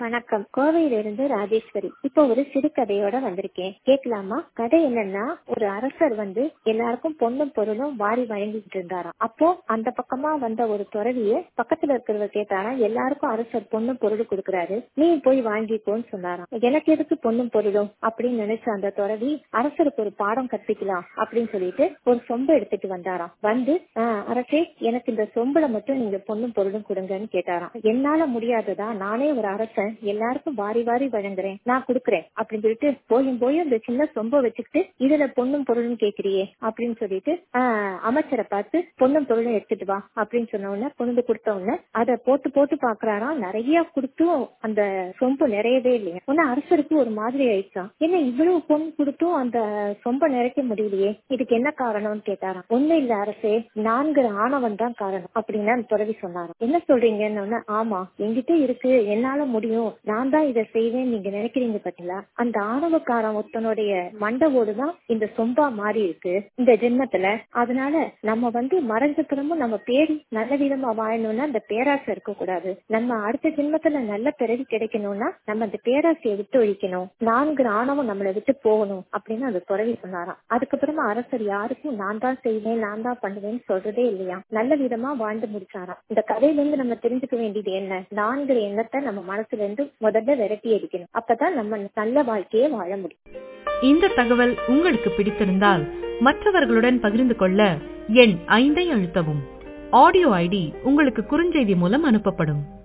வணக்கம். கோவையிலிருந்து ராஜேஸ்வரி. இப்போ ஒரு சிறுகதையோட வந்திருக்கேன், கேட்கலாமா? கதை என்னன்னா, ஒரு அரசர் எல்லாருக்கும் பொண்ணும் பொருளும் வாரி வழங்கிட்டு இருந்தாராம். அப்போ அந்த பக்கமா வந்த ஒரு துறவிய பக்கத்துல இருக்கிறவ கேட்டாராம், எல்லாருக்கும் அரசர் பொண்ணும் பொருளும் கொடுக்கறாரு, நீ போய் வாங்கிக்கோன்னு சொன்னாராம். எனக்கு எதுக்கு பொண்ணும் பொருளும் அப்படின்னு நினைச்ச அந்த துறவி அரசருக்கு ஒரு பாடம் கற்பிக்கலாம் அப்படின்னு சொல்லிட்டு ஒரு சொம்பை எடுத்துட்டு வந்தாராம். அரசே, எனக்கு இந்த சொம்புல மட்டும் நீங்க பொண்ணும் பொருளும் கொடுங்கன்னு கேட்டாராம். என்னால முடியாததா, நானே ஒரு அரசன், எல்லாருக்கும் வாரி வாரி வழங்குறேன், நான் குடுக்கறேன் அப்படின்னு சொல்லிட்டு போயும் இந்த சின்ன சொம்ப வச்சுக்கிட்டு இதுல பொண்ணும் பொருளும் கேக்குறியே அப்படின்னு சொல்லிட்டு அமைச்சரை பார்த்து பொண்ணும் பொருளும் எடுத்துட்டு வா அப்படின்னு சொன்ன உடனே கொண்டு கொடுத்த உடனே அதை போட்டு பாக்குறாராம். நிறைய கொடுத்தும் அந்த சொம்பு நிறையவே இல்லையா. உடனே அரசருக்கு ஒரு மாதிரி ஆயிடுச்சான். என்ன இவ்வளவு பொண்ணு கொடுத்தும் அந்த சொம்ப நிறைக்க முடியலையே, இதுக்கு என்ன காரணம்னு கேட்டாராம். ஒண்ணு இல்ல அரசே, 4 ஆணவம் தான் காரணம் அப்படின்னு அந்த துறவி சொன்னாராம். என்ன சொல்றீங்கன்னு? ஆமா, என்கிட்ட இருக்கு, என்னால முடியும், நான் தான் இதை செய்வேன் நீங்க நினைக்கிறீங்க பாத்தீங்களா, அந்த ஆணவக்காரன் ஒருத்தனுடைய மண்டவோடு தான் இந்த சொம்பா மாறி இருக்கு இந்த ஜென்மத்துல. அதனால நம்ம மறைஞ்சப்புறமும் நம்ம பேரி நல்ல விதமா வாழணும்னா அந்த பேராசை இருக்க கூடாது. நம்ம அடுத்த ஜென்மத்துல நல்ல பிறவி கிடைக்கணும்னா நம்ம அந்த பேராசையை விட்டு ஒழிக்கணும், 4 ஆணவம் நம்மளை விட்டு போகணும் அப்படின்னு அந்த துறவி சொன்னாராம். அதுக்கப்புறமா அரசர் யாருக்கும் நான் தான் செய்வேன் நான் தான் பண்ணுவேன்னு சொல்றதே இல்லையா, நல்ல விதமா வாழ்ந்து முடிச்சாராம். இந்த கதையில இருந்து நம்ம தெரிஞ்சுக்க வேண்டியது என்ன, 4 எண்ணத்தை நம்ம மனசுல இருந்து முதல்ல விரட்டி அடிக்கணும். அப்பதான் நம்ம நல்ல வாழ்க்கையை வாழ முடியும். இந்த தகவல் உங்களுக்கு பிடித்திருந்தால் மற்றவர்களுடன் பகிர்ந்து கொள்ள எண் 5 அழுத்தவும். ஆடியோ ஐடி உங்களுக்கு குறுஞ்செய்தி மூலம் அனுப்பப்படும்.